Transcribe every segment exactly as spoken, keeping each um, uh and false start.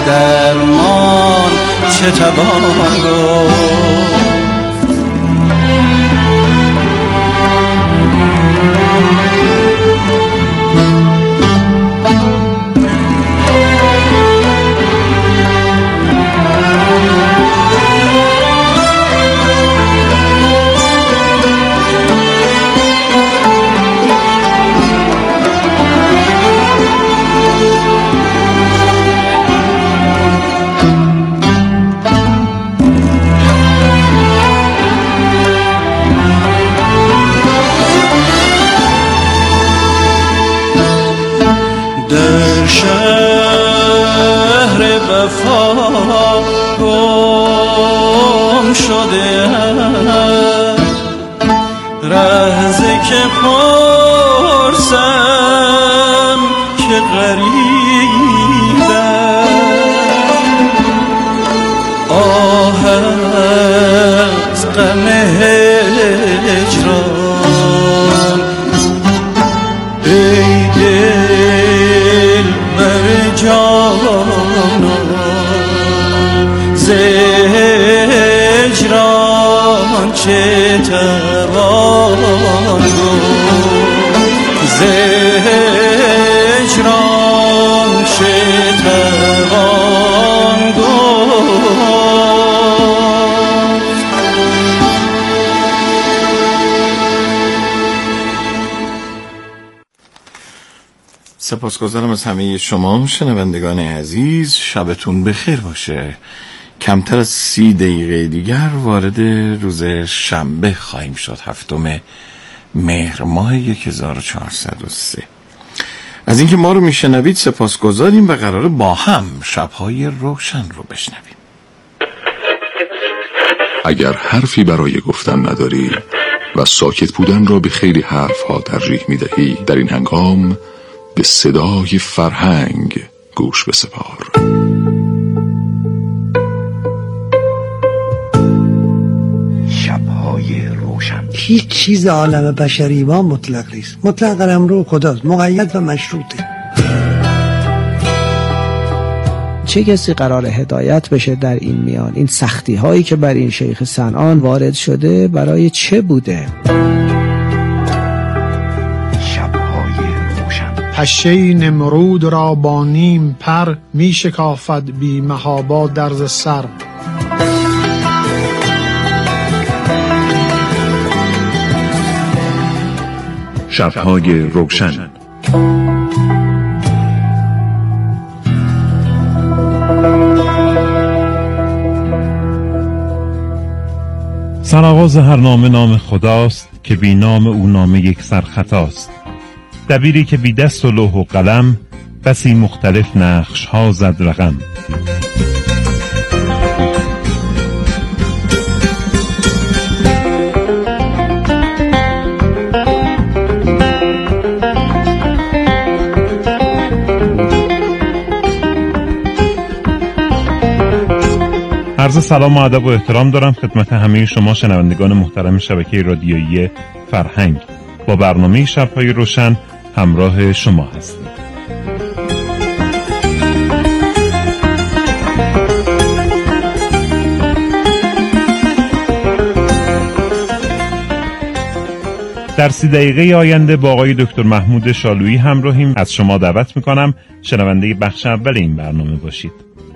درمان چه توان گفت. گم شده رهزه که پرسم که غریبه آه از غم هجران ای دل بر جانان زهجران چه توان گفت. زهجران چه توان گفت. سپاسگزارم از همه شما شنوندگان عزیز. شبتون بخیر باشه. کمتر از سی دقیقه دیگر وارد روز شنبه خواهیم شد، هفتم مهر ماه هزار و چهارصد و سه. از اینکه ما رو میشنوید سپاسگزاریم و قراره با هم شبهای روشن رو بشنویم. اگر حرفی برای گفتن نداری و ساکت بودن را به خیلی حرفها ترجیح میدهی، در این هنگام به صدای فرهنگ گوش بسپار. هیچ چیز عالم بشری ما مطلق نیست. مطلق قلمرو خداست، مقید و مشروطه. چه کسی قرار هدایت بشه در این میان؟ این سختی هایی که بر این شیخ صنعان وارد شده برای چه بوده؟ پشه نمرود را با نیم پر می شکافد بی محابا درز سر. شب‌های روشن. سرآغاز هر نامه نام خداست که بی نام او نامه یک سر خطاست. دبیری که بی دست و لوح و قلم بسی مختلف نقش ها زد رقم. عرض سلام و ادب و احترام دارم خدمت همه شما شنوندگان محترم شبکه رادیویی فرهنگ. با برنامه شب‌های روشن همراه شما هستیم. در سی دقیقه آینده با آقای دکتر محمود شالویی همراهیم. از شما دعوت میکنم شنونده بخش اول این برنامه باشید.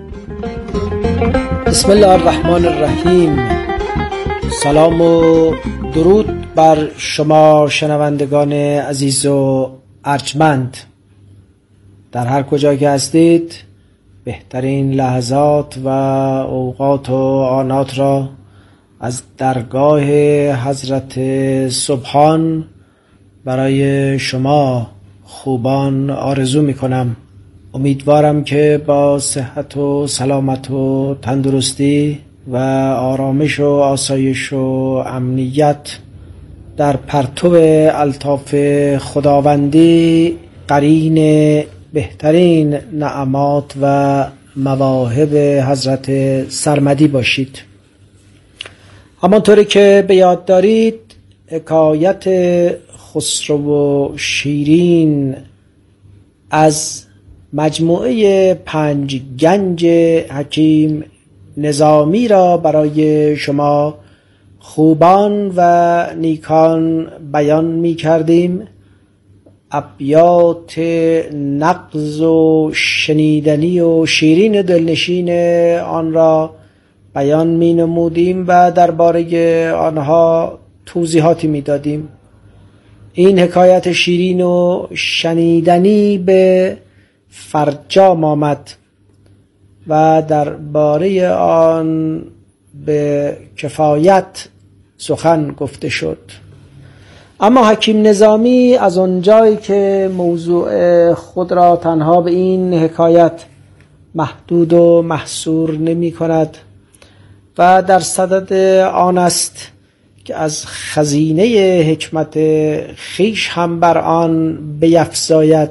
بسم الله الرحمن الرحیم. سلام و درود بر شما شنوندگان عزیز و ارجمند. در هر کجا که هستید بهترین لحظات و اوقات و آنات را از درگاه حضرت سبحان برای شما خوبان آرزو می کنم. امیدوارم که با صحت و سلامت و تندرستی و آرامش و آسایش و امنیت در پرتو الطاف خداوندی قرین بهترین نعمات و مواهب حضرت سرمدی باشید. همانطوری که به یاد دارید حکایت خسرو و شیرین از مجموعه پنج گنج حکیم نظامی را برای شما خوبان و نیکان بیان می کردیم. ابیات نغز و شنیدنی و شیرین دلنشین آن را بیان می نمودیم و درباره آنها توضیحاتی می دادیم. این حکایت شیرین و شنیدنی به فرجام آمد و درباره آن به کفایت سخن گفته شد. اما حکیم نظامی از آنجایی که موضوع خود را تنها به این حکایت محدود و محصور نمی کند و در صدد آن است که از خزینه حکمت خیش هم بر آن بیفزاید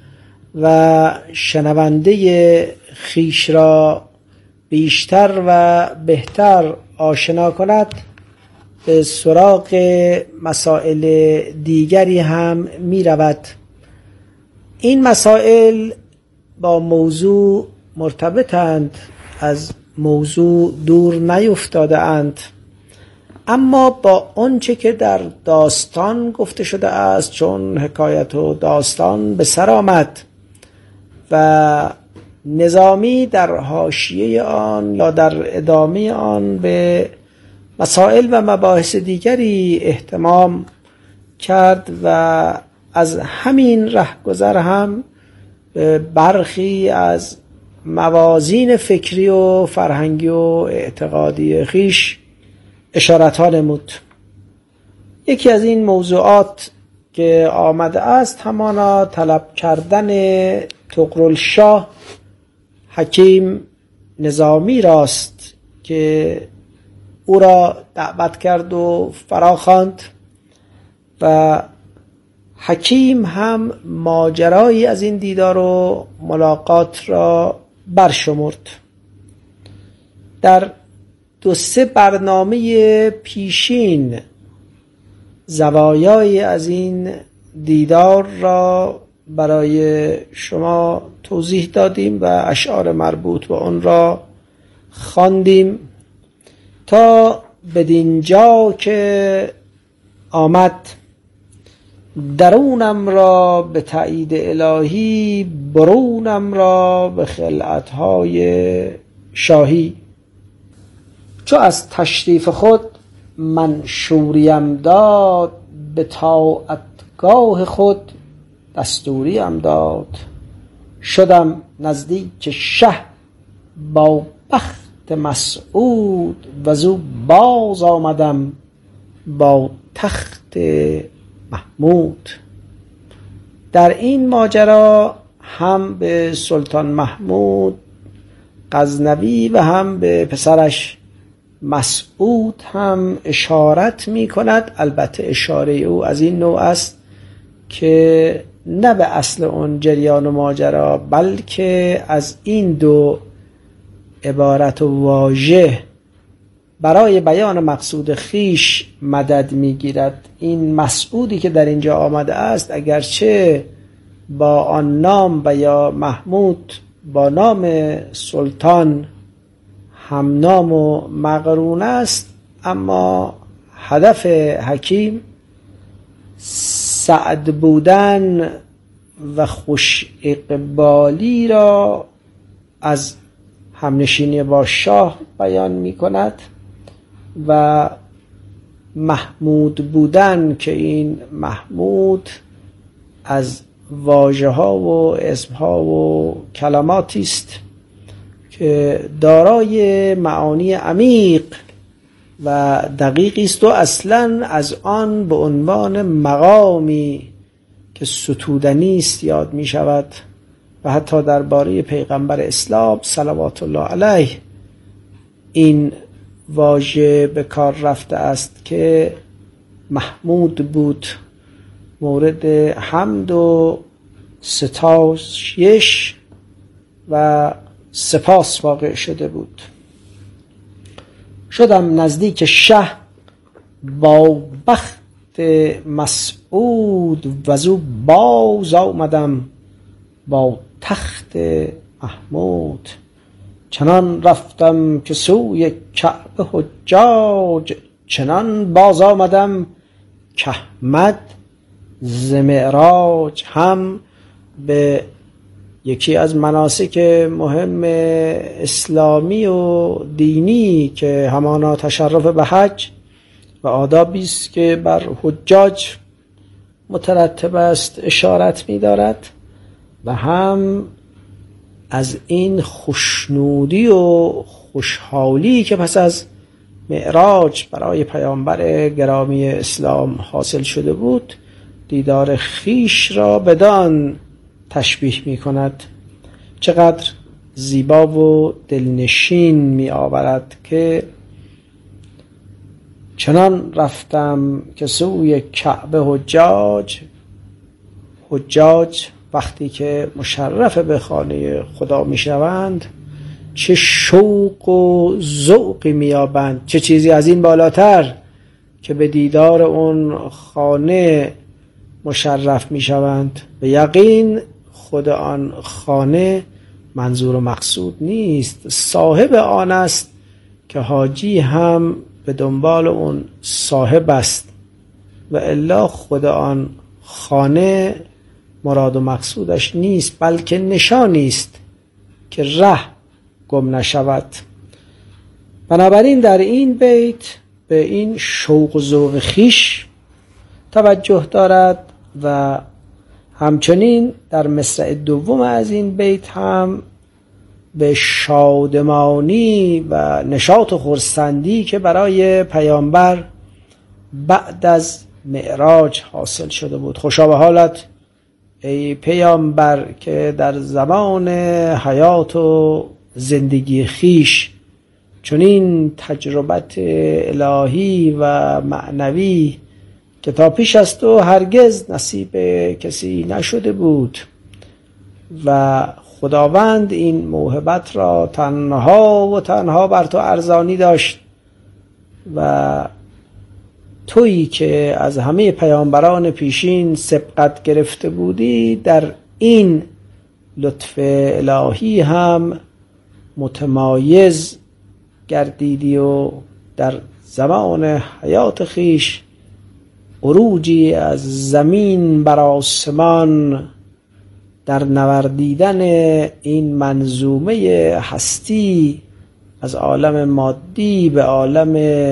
و شنونده خیش را بیشتر و بهتر آشنا کند، به سراغ مسائل دیگری هم می رود. این مسائل با موضوع مرتبطند، از موضوع دور نیفتاده اند، اما با آنچه که در داستان گفته شده است، چون حکایت و داستان به سر آمد و نظامی در حاشیه آن یا در ادامه آن به مسائل و مباحث دیگری اهتمام کرد و از همین رهگذر هم برخی از موازین فکری و فرهنگی و اعتقادی خیش اشارت ها نمود. یکی از این موضوعات که آمده است همانا طلب کردن طغرلشاه حکیم نظامی راست که او را دعوت کرد و فراخواند و حکیم هم ماجرایی از این دیدار و ملاقات را برشمرد. در دو سه برنامه پیشین زوایای از این دیدار را برای شما توضیح دادیم و اشعار مربوط به آن را خواندیم تا بدینجا که آمد درونم را به تایید الهی، برونم را به خلعتهای شاهی. چو از تشریف خود منشوریم داد، به طاعتگاه خود دستوریم داد. شدم نزدیک شه با بخت مسعود، وزو باز آمدم با تخت محمود. در این ماجرا هم به سلطان محمود غزنوی و هم به پسرش مسعود هم اشارت می کند. البته اشاره او از این نوع است که نه به اصل اون جریان و ماجرا، بلکه از این دو عبارت و واژه برای بیان مقصود خیش مدد میگیرد. این مسعودی که در اینجا آمده است اگرچه با آن نام و یا محمود با نام سلطان هم نام و مقرون است، اما هدف حکیم سعد بودن و خوش اقبالی را از همنشینی با شاه بیان می کند و محمود بودن که این محمود از واژه ها و اسم ها و کلماتی است که دارای معانی عمیق و دقیقی است و اصلا از آن به عنوان مقامی که ستودنی است یاد می شود و حتی درباره پیغمبر اسلام صلوات الله علیه این واژه به کار رفته است که محمود بود، مورد حمد و ستایش و سپاس واقع شده بود. شدم نزدیک شه با بخت مسعود، وزو باز آمدم با تخت محمود. چنان رفتم که سوی کعبه حجاج، چنان باز آمدم که احمد ز معراج. هم به یکی از مناسک مهم اسلامی و دینی که همانا تشرف به حج و آدابی است که بر حجاج مترتب است اشارت می دارد و هم از این خوشنودی و خوشحالی که پس از معراج برای پیامبر گرامی اسلام حاصل شده بود دیدار خیش را بدان تشبیه می کند. چقدر زیبا و دلنشین می آورد که چنان رفتم که سوی کعبه حجاج. حجاج وقتی که مشرف به خانه خدا می شوند چه شوق و ذوقی می یابند. چه چیزی از این بالاتر که به دیدار اون خانه مشرف می شوند. به یقین خود آن خانه منظور و مقصود نیست، صاحب آن است که حاجی هم به دنبال اون صاحب است و الا خود آن خانه مراد و مقصودش نیست، بلکه نشانی است که ره گم نشود. بنابراین در این بیت به این شوق و ذوق خویش توجه دارد و همچنین در مصرع دوم از این بیت هم به شادمانی و نشاط و خرسندی که برای پیامبر بعد از معراج حاصل شده بود. خوشا به حالت ای پیامبر که در زمان حیات و زندگی خیش چنین تجربت الهی و معنوی که تا پیش از تو هرگز نصیب کسی نشده بود و خداوند این موهبت را تنها و تنها بر تو ارزانی داشت و تویی که از همه پیامبران پیشین سبقت گرفته بودی در این لطف الهی هم متمایز گردیدی و در زمان حیات خیش عروجی از زمین بر آسمان در نوردیدن این منظومه هستی از عالم مادی به عالم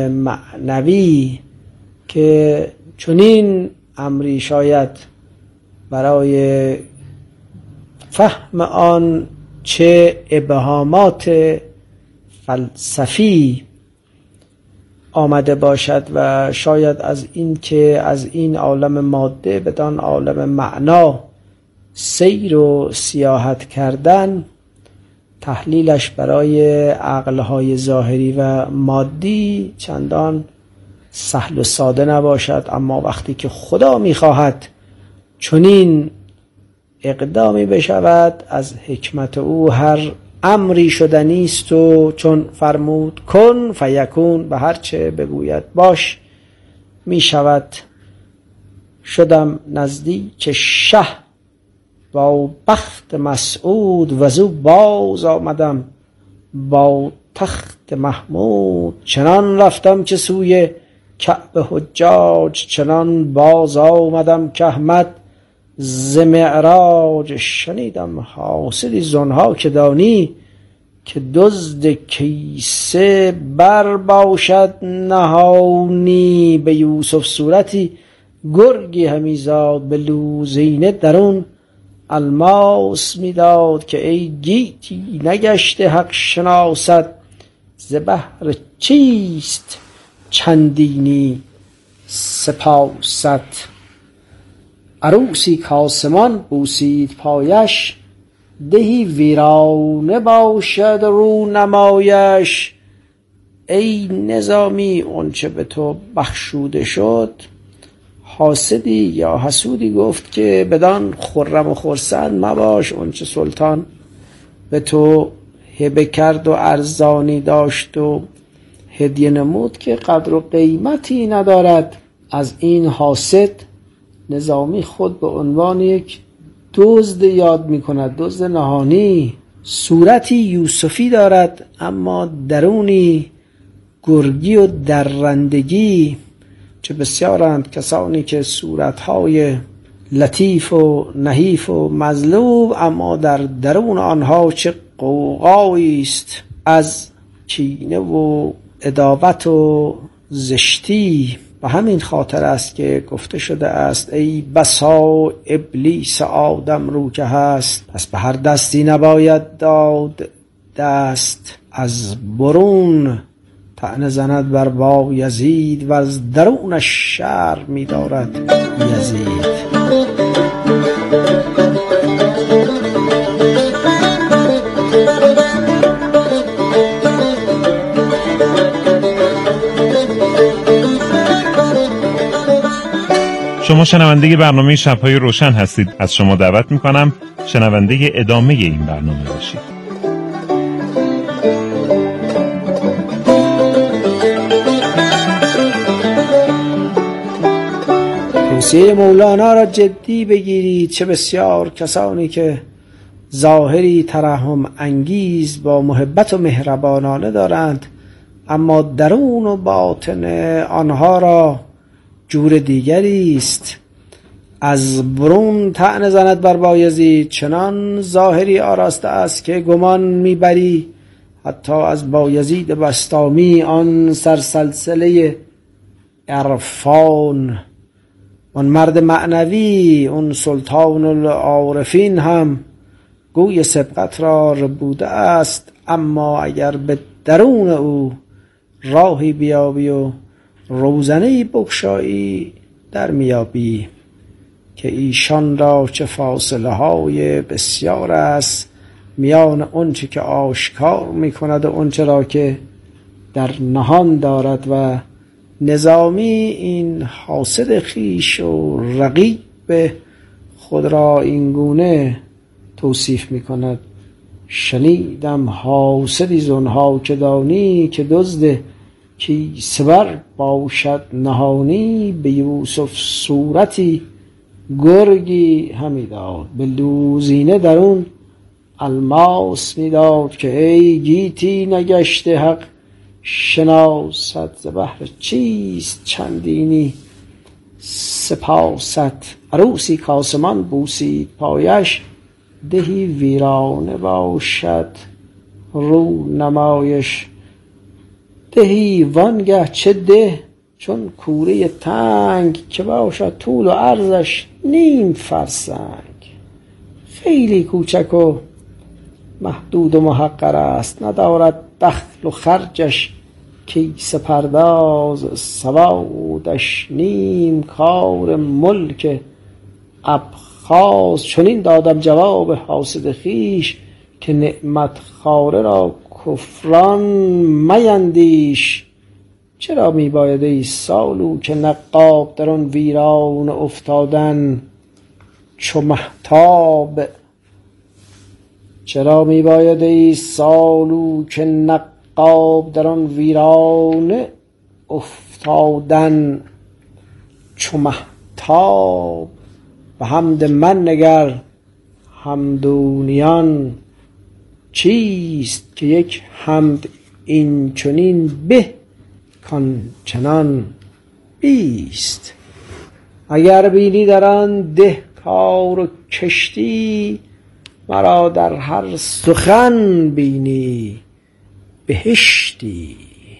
معنوی که چنین امری شاید برای فهم آن چه ابهامات فلسفی آمده باشد و شاید از این که از این عالم ماده بدان عالم معنا سیر و سیاحت کردن تحلیلش برای عقلهای ظاهری و مادی چندان سهل و ساده نباشد، اما وقتی که خدا میخواهد چنین اقدامی بشود از حکمت او هر امری شدنی است و چون فرمود کن فیکون به هر چه بگوید باش می شود. شدم نزدیک شه با بخت مسعود و زو باز آمدم با تخت محمود. چنان رفتم که سوی کعبه حجاج، چنان باز آمدم که احمد ز معراج. شنیدم حاسدی زنها که دانی که دزد کیسه بر باشد نهانی. به یوسف صورتی گرگی همی زاد به لوزینه درون الماس میداد که ای گیتی نگشته حق شناست ز بهر چیست چندینی سپاست. عروسی کاسمان بوسید پایش دهی ویرانه باشد رو نمایش. ای نظامی اونچه به تو بخشوده شد. حاسدی یا حسودی گفت که بدان خرم و خرسند مباش، اونچه سلطان به تو هبه کرد و ارزانی داشت و هدیه نمود که قدر و قیمتی ندارد. از این حاسد نظامی خود به عنوان یک دزد یاد می کند، دزد نهانی. صورتی یوسفی دارد اما درونی گرگی و درندگی. چه بسیارند کسانی که صورتهای لطیف و نحیف و مظلوم، اما در درون آنها چه غوغایی است از کینه و عداوت و زشتی. و همین خاطر است که گفته شده است ای بسا ابلیس آدم رو که هست، پس به هر دستی نباید داد دست. از برون طعنه زند بر بایزید و از درونش شر می دارد یزید. شما شنونده برنامه شب‌های روشن هستید. از شما دعوت می‌کنم شنونده ادامه این برنامه باشید. توصیه مولانا را جدی بگیرید. چه بسیار کسانی که ظاهری ترحم انگیز با محبت و مهربانانه دارند، اما درون و باطن آنها را جور دیگری است. از برون طعنه زند بر بایزید، چنان ظاهری آراسته است که گمان میبری حتی از بایزید بسطامی، آن سرسلسله عرفان، آن مرد معنوی، اون سلطان العارفین هم گوی سبقت را ربوده است. اما اگر به درون او راهی بیابی و روزنه‌ای بگشایی در میابی که ایشان را چه فاصله های بسیار است میان اونچه که آشکار میکند و اونچه را که در نهان دارد. و نظامی این حاسد خیش و رقیب خود را اینگونه توصیف میکند: شنیدم حاسدی زنها که دانی، که دزد کیسه بر باشد نهانی. به یوسف صورتی گرگی همی داد، به لوزینه درون الماس میداد. که ای گیتی نگشته حق شناست، ز بهر چیست چندینی سپاست. عروسی کاسمان بوسید پایش، دهی ویرانه باشد رو نمایش. دهی وانگه چه ده چون کوره تنگ، که باشد طول و عرضش نیم فرسنگ. خیلی کوچک و محدود و محقر است، ندارد دخل و خرجش کیسه پرداز. سوادش نیم کار ملک ابخاز. چنین دادم جواب حاسد خیش، که نعمت خواره را کفران میندیش. چرا می باید ای سالو که نقاب در آن ویران افتادن چو مهتاب؟ چرا می باید ای سالو که نقاب در آن ویران افتادن چو مهتاب؟ به حمد من نگر حمدونیان چیست، که یک حمد این چنین به کان چنان بیست. اگر بینی در آن ده کار و کشتی، مرا در هر سخن بینی بهشتی.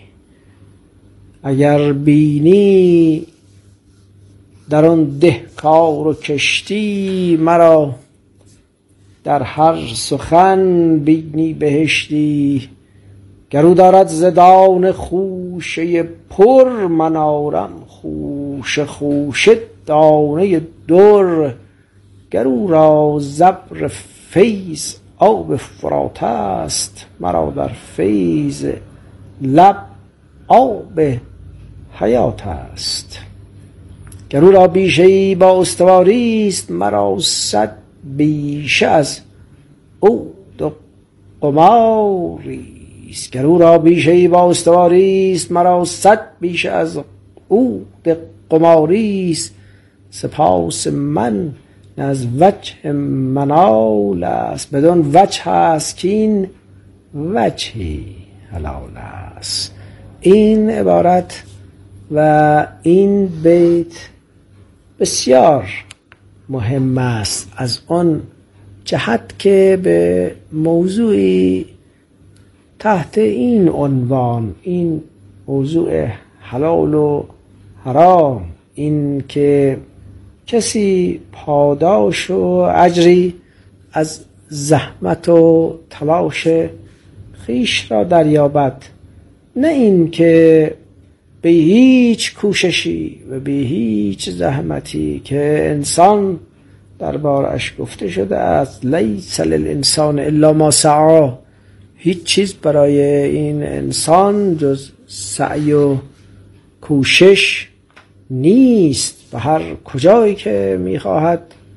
اگر بینی در آن ده کار و کشتی، مرا در هر سخن بینی بهشتی. گرو دارد زدان خوشه پر، من آرم خوشه خوشه دانه در. گرو را زبر فیض آب فرات است، مرا در فیض لب آب حیات است. گرو را بیشه‌ای با استواری است، مرا صد بیشه از عود و قماری است. گرو را بیشه‌ای با استواری است، مرا صد بیشه از عود قماری است. سپاس من نه از وجه منال است، بدون وجه است که این وجهی حلال است. این عبارت و این بیت بسیار مهم است از آن جهت که به موضوعی تحت این عنوان، این موضوع حلال و حرام، این که کسی پاداش و اجری از زحمت و تلاش خیش را دریابد، نه این که به هیچ کوششی و به هیچ زحمتی که انسان دربارش گفته شده است لیس للانسان الا ما سعی، هیچ چیز برای این انسان جز سعی و کوشش نیست. به هر کجایی که میخواهد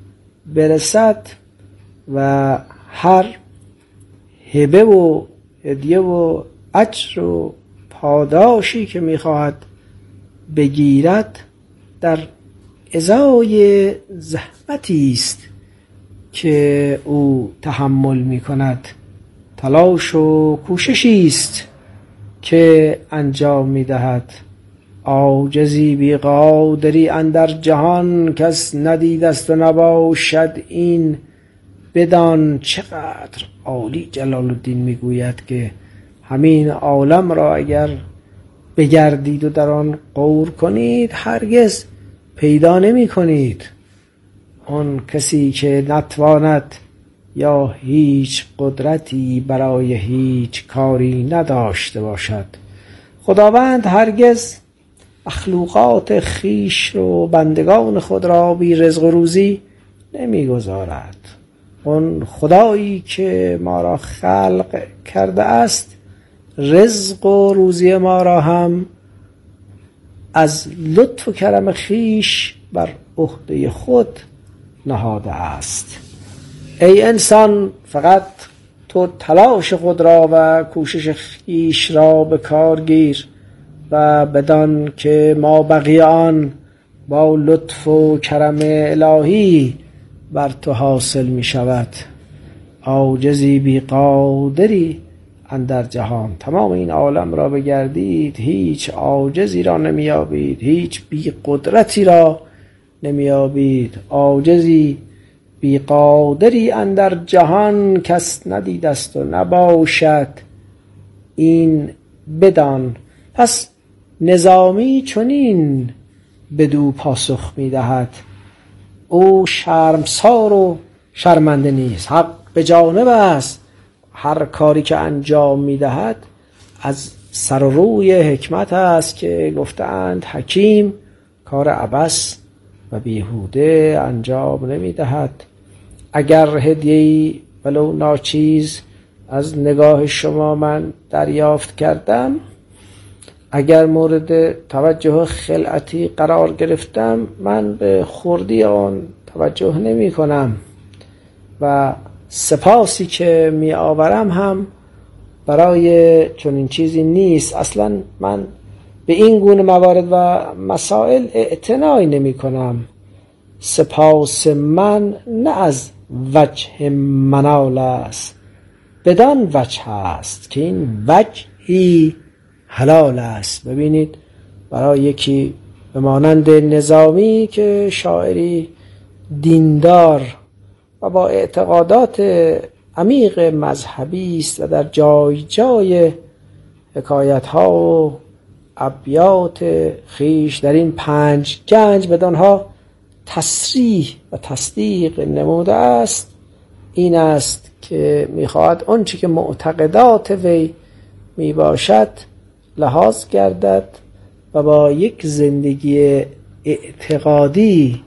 برسد و هر هبه و هدیه و اجر و پاداشی که میخواهد بگیرد در ازای زحمتی است که او تحمل میکند، تلاش و کوششی است که انجام میدهد. عاجزی بی قادری اندر جهان کس ندید است و نباشد این بدان. چقدر عالی جلال الدین میگوید که همین عالم را اگر بگردید و در آن غور کنید هرگز پیدا نمی کنید آن کسی که نتواند یا هیچ قدرتی برای هیچ کاری نداشته باشد. خداوند هرگز مخلوقات خیش و بندگان خود را بی رزق و روزی نمی گذارد. اون خدایی که ما را خلق کرده است رزق و روزی ما را هم از لطف و کرم خیش بر عهده خود نهاده است. ای انسان فقط تو تلاش خود را و کوشش خیش را به کار گیر و بدان که ما بقیه آن با لطف و کرم الهی بر تو حاصل می شود. عاجزی بی قادری اندر جهان، تمام این عالم را بگردید هیچ عاجزی را نمیابید، هیچ بی قدرتی را نمیابید. عاجزی بی قادری اندر جهان کس ندیده است و نباشد این بدان. پس نظامی چنین بدو پاسخ میدهد او شرمسار و شرمنده نیست. حق به جانب است، هر کاری که انجام میدهد از سر و روی حکمت است که گفتند حکیم کار عبث و بیهوده انجام نمیدهد. اگر هدیه‌ای ولو ناچیز از نگاه شما من دریافت کردم، اگر مورد توجه خلعتی قرار گرفتم، من به خردی آن توجه نمی کنم و سپاسی که می آورم هم برای چنین چیزی نیست. اصلا من به این گونه موارد و مسائل اعتنایی نمی کنم. سپاس من نه از وجه منال است، بدان وجه است که این وجهی حلال است. ببینید برای یکی به مانند نظامی که شاعری دیندار و با اعتقادات عمیق مذهبی است و در جای جای حکایت ها و ابیات خیش در این پنج گنج بدانها تصریح و تصدیق نموده است، این است که میخواهد آنچه که معتقدات وی می باشد لحاظ گردد و با یک زندگی اعتقادی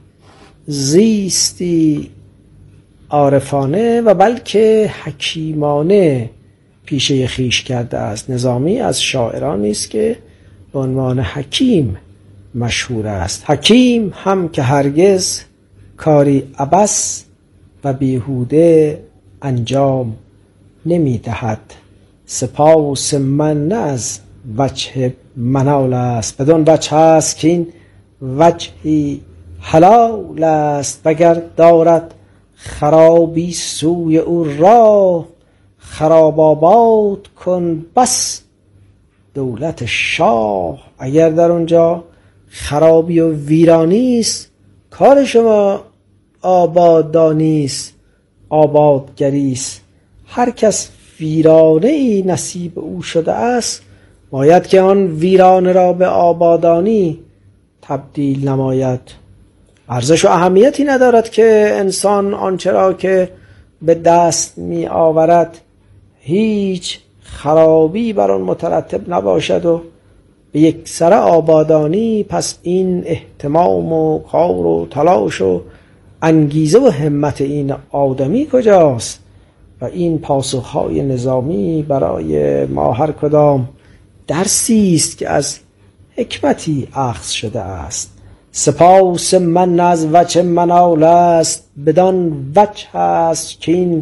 زیستی عارفانه و بلکه حکیمانه پیشه خیش کرده است. نظامی از شاعرانی است که به عنوان حکیم مشهور است. حکیم هم که هرگز کاری عبث و بیهوده انجام نمی دهد. سپاس من نه از وجه منال است، بدون وجه است که این وجهی حلال است وگر دارد خرابی سوی او راه خراب آباد کن بس دولت شاه. اگر در اونجا خرابی و ویرانی است کار شما آبادانی است، آبادگری است. هر کس ویرانه ای نصیب او شده است باید که آن ویرانه را به آبادانی تبدیل نماید. ارزش و اهمیتی ندارد که انسان آنچه را که به دست می آورد هیچ خرابی بر آن مترتب نباشد و به یک سر آبادانی. پس این اهتمام و کار و تلاش و انگیزه و همت این آدمی کجاست؟ و این پاسخهای نظامی برای ما هر کدام درسی است که از حکمتی اخذ شده است. سپاس من از وجه منال است بدان وجه است که این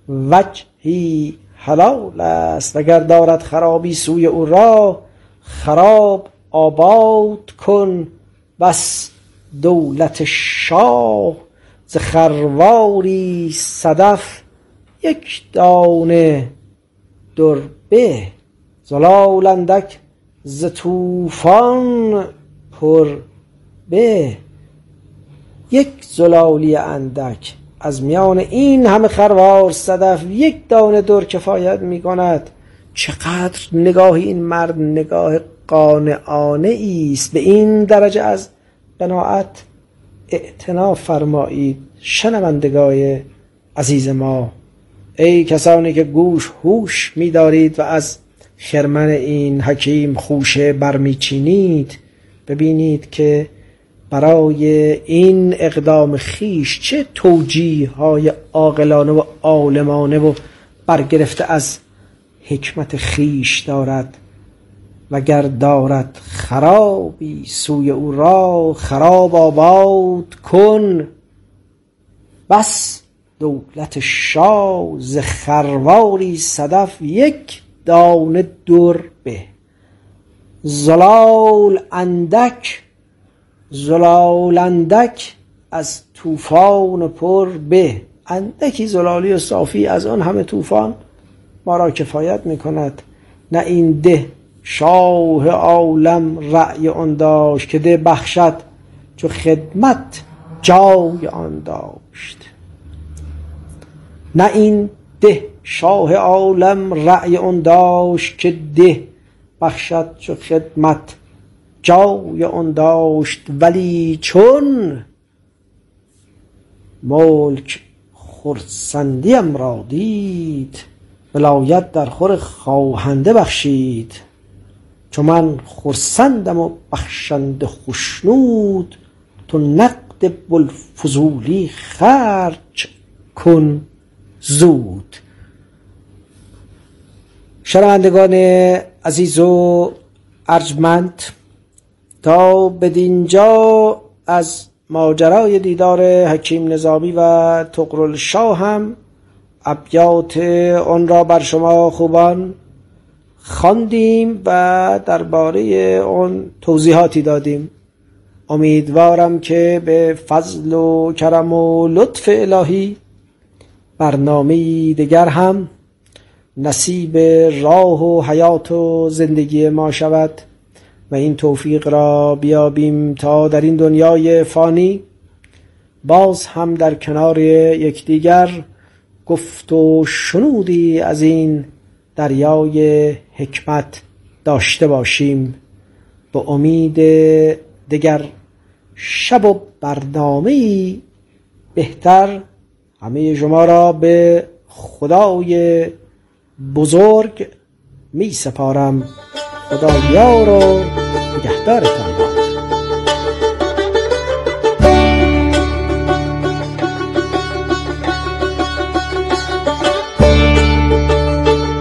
وجهی حلال است. وگر دارد خرابی سوی او را خراب آباد کن بس دولت شاه. ز خرواری صدف یک دانه در به زلال اندک ز طوفان پر به. یک زلالی اندک از میان این همه خروار صدف یک دانه در کفایت می کند. چقدر نگاه این مرد نگاه قانعانه است. به این درجه از قناعت اعتنا فرمایید شنوندگان عزیز ما. ای کسانی که گوش هوش می دارید و از خرمن این حکیم خوشه برمی چینید، ببینید که برای این اقدام خیش چه توجیه های عاقلانه و عالمانه و برگرفته از حکمت خیش دارد. وگر دارد خرابی سوی او را خراب آباد کن بس دولت شاه. ز خرواری صدف یک دانه در به زلال اندک زلال اندک از طوفان پر به. اندکی زلالی و صافی از آن همه طوفان ما را کفایت می کند. نه این ده شاه عالم رأی آن داشت که ده بخشد چو خدمت جای آن داشت. نه این ده شاه عالم رأی آن داشت که ده بخشد چو خدمت جای آن داشت. ولی چون ملک خرسندیم را دید ولایت در خور خواهنده بخشید. چون من خرسندم و بخشنده خوشنود تو نقد بوالفضولی خرج کن زود. شنوندگان عزیز و ارجمند، تا بدینجا از ماجرای دیدار حکیم نظامی و طغرلشاه هم ابیات آن را بر شما خوبان خواندیم و درباره آن توضیحاتی دادیم. امیدوارم که به فضل و کرم و لطف الهی برنامه دیگر هم نصیب راه و حیات و زندگی ما شود و این توفیق را بیابیم تا در این دنیای فانی باز هم در کنار یکدیگر گفت و شنودی از این دریای حکمت داشته باشیم. به امید دیگر شب و برنامه‌ای بهتر همه شما را به خدای بزرگ می سپارم. خدا یار و نگهدارتان.